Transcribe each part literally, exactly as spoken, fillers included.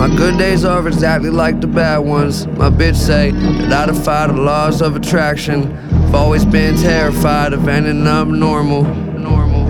My good days are exactly like the bad ones. My bitch say that I defy the laws of attraction. I've always been terrified of ending up normal. Normal.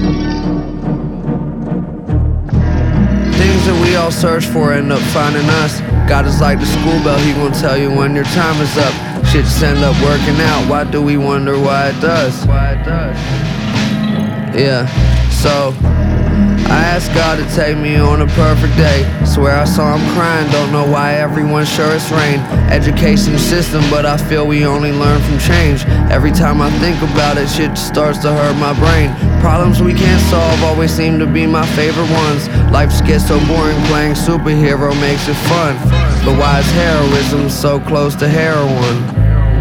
Things that we all search for end up finding us. God is like the school bell, he gon' tell you when your time is up. Shit just end up working out. Why do we wonder why it does? Why it does? Yeah, so I asked God to take me on a perfect day. Swear I saw him crying, don't know why everyone's sure it's rain. Education system, but I feel we only learn from change. Every time I think about it, shit starts to hurt my brain. Problems we can't solve always seem to be my favorite ones. Life just gets so boring, playing superhero makes it fun. But why is heroism so close to heroin?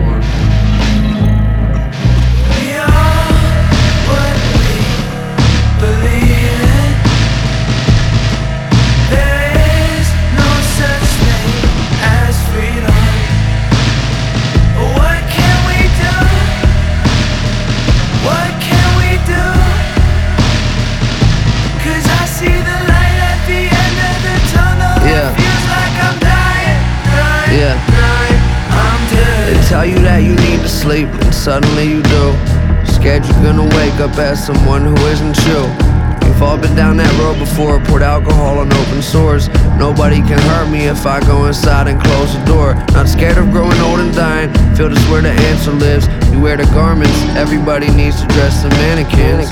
Tell you that you need to sleep, and suddenly you do. Scared you're gonna wake up as someone who isn't you. We've all been down that road before, poured alcohol on open sores. Nobody can hurt me if I go inside and close the door. Not scared of growing old and dying, feel this where the answer lives. You wear the garments, everybody needs to dress the mannequins.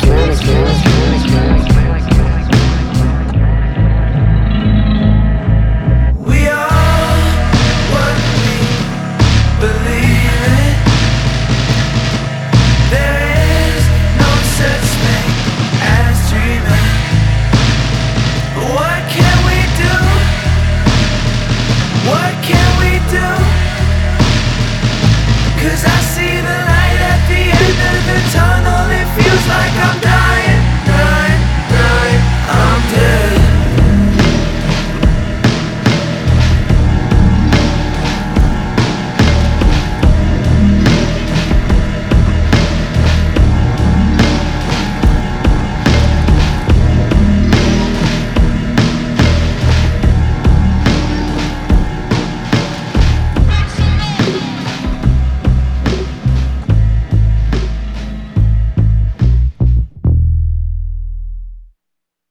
Cause I